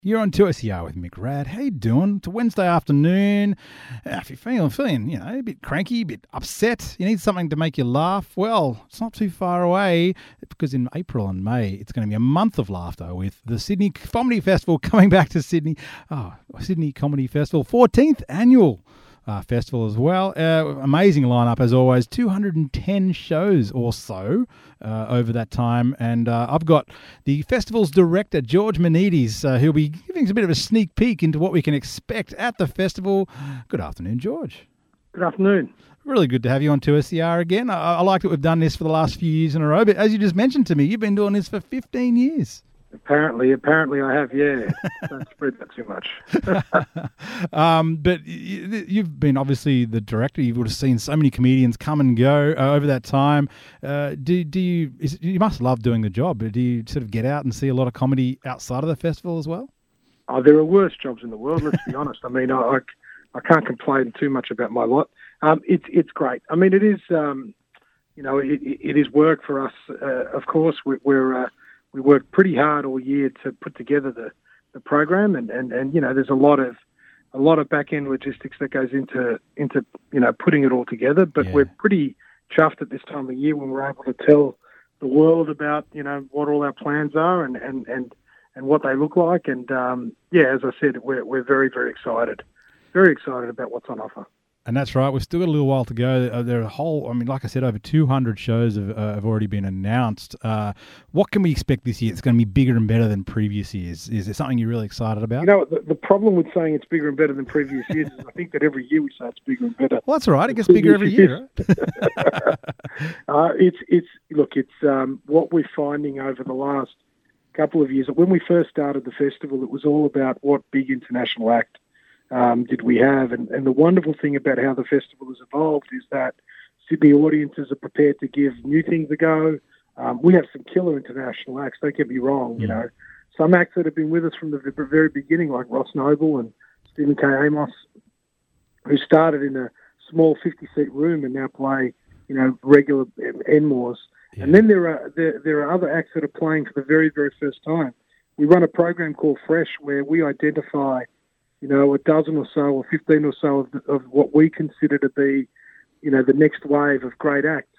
You're on 2SER with Mick Rad. How you doing? It's a Wednesday afternoon. If you're feeling, a bit cranky, a bit upset, you need something to make you laugh, well, it's not too far away because in April and May, it's going to be a month of laughter with the Sydney Comedy Festival coming back to Sydney. Sydney Comedy Festival, 14th annual festival as well. Amazing lineup as always, 210 shows or so over that time. And I've got the festival's director, George Manides, who'll be giving us a bit of a sneak peek into what we can expect at the festival. Good afternoon, George. Good afternoon. Really good to have you on 2SER again. I like that we've done this for the last few years in a row, but as you just mentioned to me, you've been doing this for 15 years. Apparently I have, yeah. Don't spread that too much. But you've been obviously the director. You would have seen so many comedians come and go over that time. You must love doing the job. Do you sort of get out and see a lot of comedy outside of the festival as well? Oh, there are worse jobs in the world, let's be honest. I mean, I can't complain too much about my lot. It's great. I mean, it is, it is work for us. Of course, we work pretty hard all year to put together the program, and there's a lot of back end logistics that goes into putting it all together. But we're pretty chuffed at this time of year when we're able to tell the world about what all our plans are and what they look like. And as I said, we're very, very excited about what's on offer. And that's right. We've still got a little while to go. There are like I said, over 200 shows have already been announced. What can we expect this year? It's going to be bigger and better than previous years. Is there something you're really excited about? The problem with saying it's bigger and better than previous years is I think that every year we say it's bigger and better. Well, that's all right. It gets bigger every year, right? It's what we're finding over the last couple of years. When we first started the festival, it was all about what big international act did we have? And the wonderful thing about how the festival has evolved is that Sydney audiences are prepared to give new things a go. We have some killer international acts, don't get me wrong. Some acts that have been with us from the very beginning, like Ross Noble and Stephen K. Amos, who started in a small 50-seat room and now play, regular Enmores. Yeah. And then there are other acts that are playing for the very, very first time. We run a program called Fresh where we identify a dozen or so or 15 or so of what we consider to be, the next wave of great acts.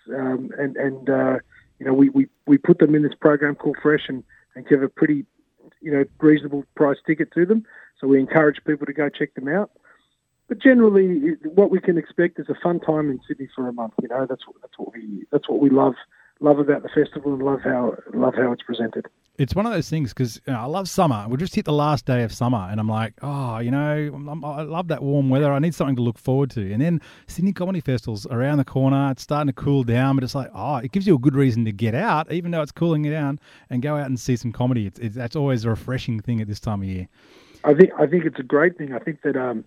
We put them in this program called Fresh and give a pretty, reasonable price ticket to them. So we encourage people to go check them out. But generally, what we can expect is a fun time in Sydney for a month. That's what we love about the festival and love how it's presented. It's one of those things because I love summer. We just hit the last day of summer and I'm like, I love that warm weather. I need something to look forward to. And then Sydney Comedy Festival's around the corner. It's starting to cool down, but it's like, it gives you a good reason to get out, even though it's cooling down, and go out and see some comedy. That's always a refreshing thing at this time of year. I think it's a great thing. I think that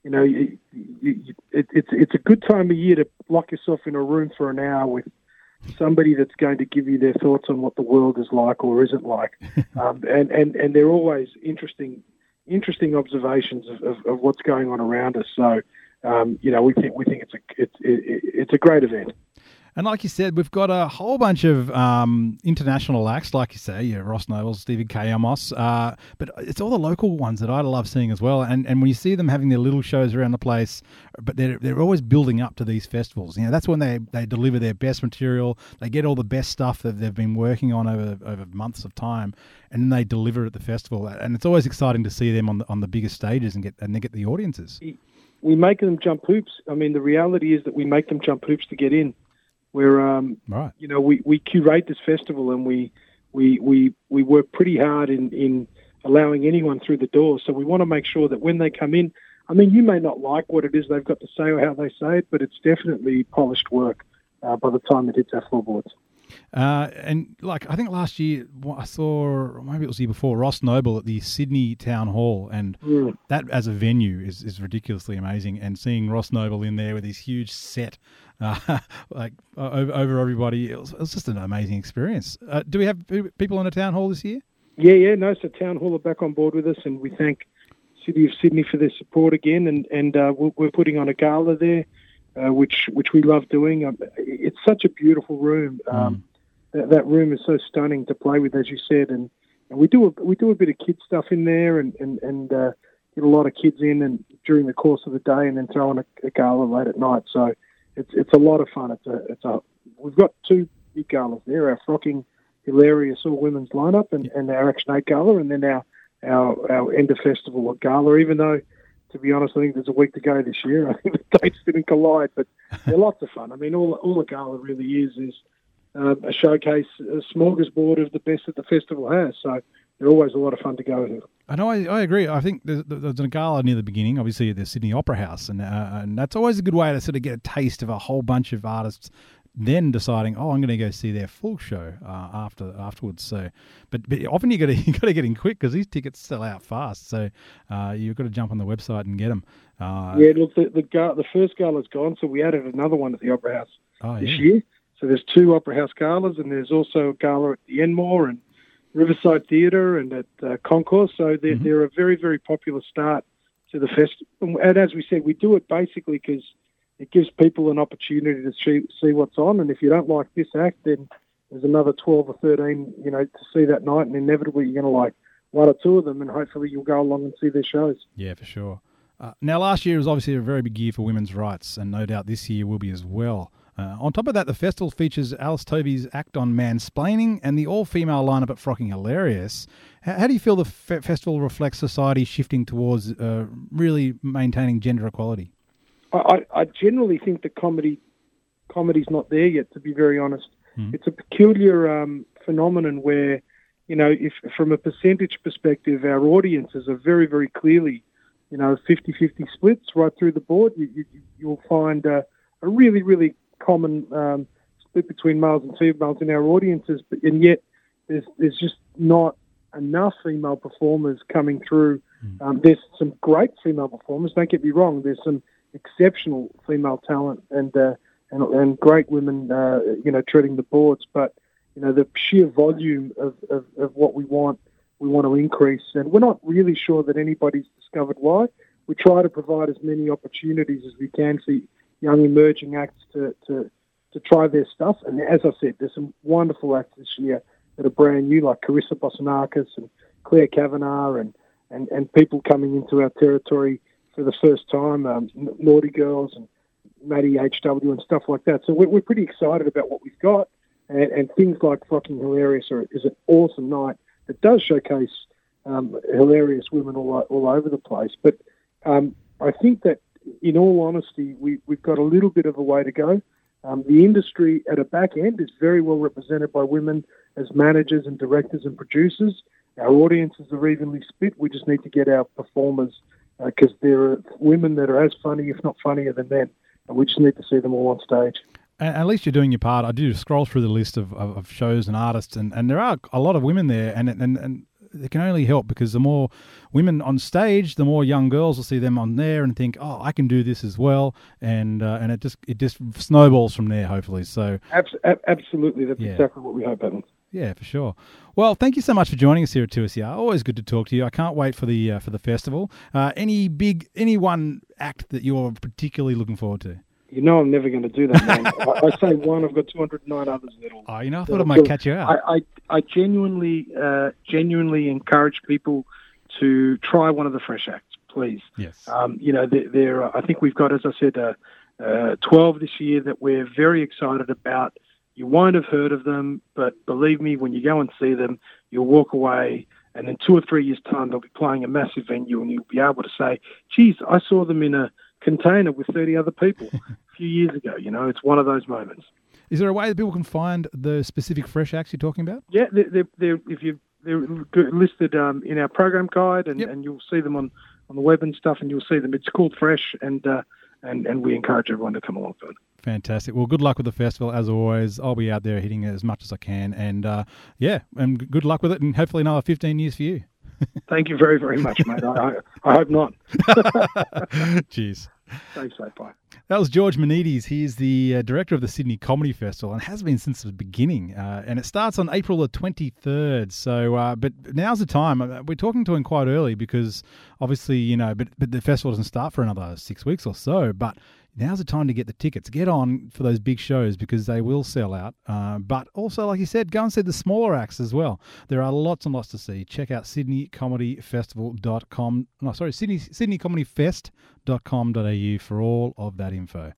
it's a good time of year to lock yourself in a room for an hour with somebody that's going to give you their thoughts on what the world is like or isn't like, and they're always interesting observations of what's going on around us. So, we think it's a great event. And like you said, we've got a whole bunch of international acts, like you say, Ross Noble, Stephen K. Amos, but it's all the local ones that I love seeing as well. And when you see them having their little shows around the place, but they're always building up to these festivals. That's when they deliver their best material. They get all the best stuff that they've been working on over months of time, and then they deliver it at the festival. And it's always exciting to see them on the biggest stages and they get the audiences. We make them jump hoops. I mean, the reality is that we make them jump hoops to get in. Where right. We curate this festival and we work pretty hard in allowing anyone through the door. So we want to make sure that when they come in, I mean, you may not like what it is they've got to say or how they say it, but it's definitely polished work by the time it hits our floorboards. And I think last year I saw, or maybe it was the year before, Ross Noble at the Sydney Town Hall, and that as a venue is ridiculously amazing. And seeing Ross Noble in there with his huge set, over everybody, it was just an amazing experience. Do we have people in the Town Hall this year? Yeah. No, so Town Hall are back on board with us, and we thank City of Sydney for their support again. And we're putting on a gala there, which we love doing. It's such a beautiful room. That room is so stunning to play with, as you said, and And we do a bit of kid stuff in there, and get a lot of kids in and during the course of the day, and then throw on a gala late at night. So it's a lot of fun. We've got two big galas there: our Frocking Hilarious all women's lineup, and our Action 8 gala, and then our end of festival gala. Even though, to be honest, I think there's a week to go this year. I think the dates didn't collide, but they're lots of fun. I mean, all the gala really is a showcase, a smorgasbord of the best that the festival has. So they're always a lot of fun to go to. I know, I agree. I think there's a gala near the beginning, obviously at the Sydney Opera House, and that's always a good way to sort of get a taste of a whole bunch of artists, then deciding, I'm going to go see their full show afterwards. So, but often you got to get in quick because these tickets sell out fast. So you've got to jump on the website and get them. Look, the first gala's gone, so we added another one at the Opera House this year. So there's two Opera House galas, and there's also a gala at the Enmore and Riverside Theatre and at Concourse. So they're a very, very popular start to the festival. And as we said, we do it basically because it gives people an opportunity to see what's on. And if you don't like this act, then there's another 12 or 13, to see that night. And inevitably you're going to like one or two of them, and hopefully you'll go along and see their shows. Yeah, for sure. Now, last year was obviously a very big year for women's rights, and no doubt this year will be as well. On top of that, the festival features Alice Tovey's act on mansplaining and the all-female lineup at Frocking Hilarious. How do you feel the festival reflects society shifting towards really maintaining gender equality? I generally think that comedy's not there yet, to be very honest. It's a peculiar phenomenon where, if from a percentage perspective, our audiences are very, very clearly, 50-50 splits right through the board. You'll find a really, really common split between males and females in our audiences, and yet there's just not enough female performers coming through. There's some great female performers, don't get me wrong. There's some exceptional female talent and great women, treading the boards. But the sheer volume of what we want to increase, and we're not really sure that anybody's discovered why. We try to provide as many opportunities as we can for young emerging acts to try their stuff. And as I said, there's some wonderful acts this year that are brand new, like Carissa Bosanakis and Claire Kavanagh, and people coming into our territory for the first time, Naughty Girls and Maddie HW and stuff like that. So we're pretty excited about what we've got, and things like Frocking Hilarious is an awesome night that does showcase hilarious women all over the place. But I think that, in all honesty, we've got a little bit of a way to go. The industry at a back end is very well represented by women as managers and directors and producers. Our audiences are evenly split. We just need to get our performers, because there are women that are as funny, if not funnier than men, and we just need to see them all on stage. And at least you're doing your part. I do scroll through the list of shows and artists, and there are a lot of women there, and it can only help, because the more women on stage, the more young girls will see them on there and think, I can do this as well, and it just snowballs from there, hopefully. So absolutely, that's exactly what we hope happens. Yeah, for sure. Well, thank you so much for joining us here at 2SER. Always good to talk to you. I can't wait for the festival. Any one act that you're particularly looking forward to? I'm never going to do that, man. I say one, I've got 209 others that'll... I thought it might catch you out. I genuinely encourage people to try one of the fresh acts, please. Yes. I think we've got, as I said, 12 this year that we're very excited about. You won't have heard of them, but believe me, when you go and see them, you'll walk away, and in 2 or 3 years' time, they'll be playing a massive venue, and you'll be able to say, geez, I saw them in a container with 30 other people a few years ago. It's one of those moments. Is there a way that people can find the specific fresh acts you're talking about? Yeah, they're listed in our program guide, and you'll see them on the web and stuff, and you'll see them. It's called Fresh, and we encourage everyone to come along for it. Fantastic. Well, good luck with the festival, as always. I'll be out there hitting it as much as I can, and and good luck with it, and hopefully another 15 years for you. Thank you very, very much, mate. I hope not. Cheers. Thanks, mate. Bye. That was George Manides. He is the director of the Sydney Comedy Festival and has been since the beginning. And it starts on April the 23rd. So, but now's the time. We're talking to him quite early because obviously, but the festival doesn't start for another 6 weeks or so. But now's the time to get the tickets. Get on for those big shows because they will sell out. But also, like you said, go and see the smaller acts as well. There are lots and lots to see. Check out sydneycomedyfestival.com. No, sorry, sydneycomedyfest.com.au for all of that info.